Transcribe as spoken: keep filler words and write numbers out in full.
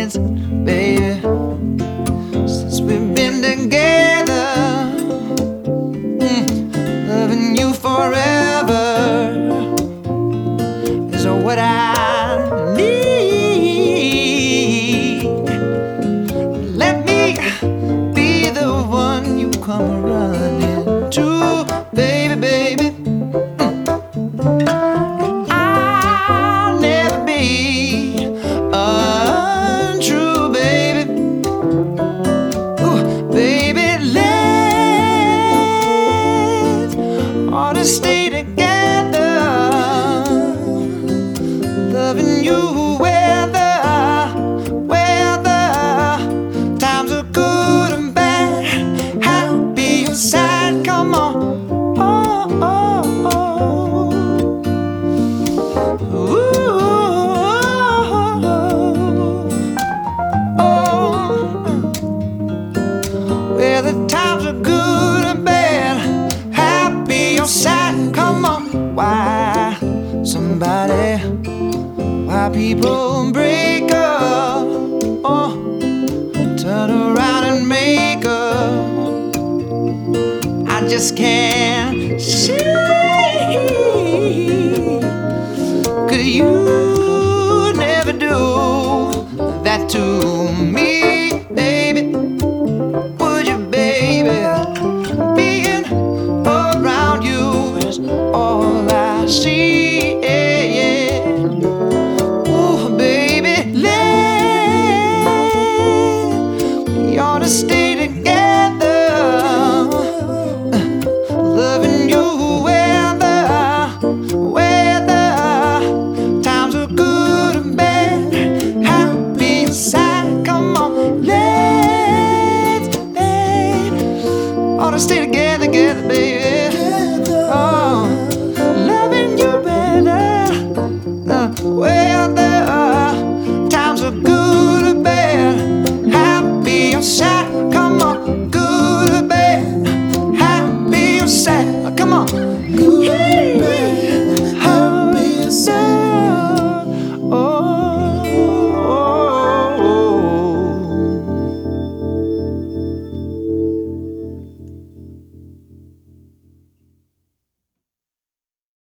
dancing, baby, since we've been together. Mm, loving you forever is what I need. Let me be the one you come running to, baby, baby. I'll never be untrue, baby. Ooh, baby, let's ought to stay together, loving you whether, whether times are good and bad. I'll be your side, come on. Oh, oh, oh. Ooh, oh. Whether times are good or bad, I'll be your side, come on. Why somebody, why people break up, oh, turn around and make up, I just can't see. Could you never do that to me, baby? Would you, baby? Being around you is all I see, yeah, yeah. Ooh, baby, let we ought to stay together, loving you whether, whether times are good or bad. I'll be your side, come on, let's, let's ought to stay together.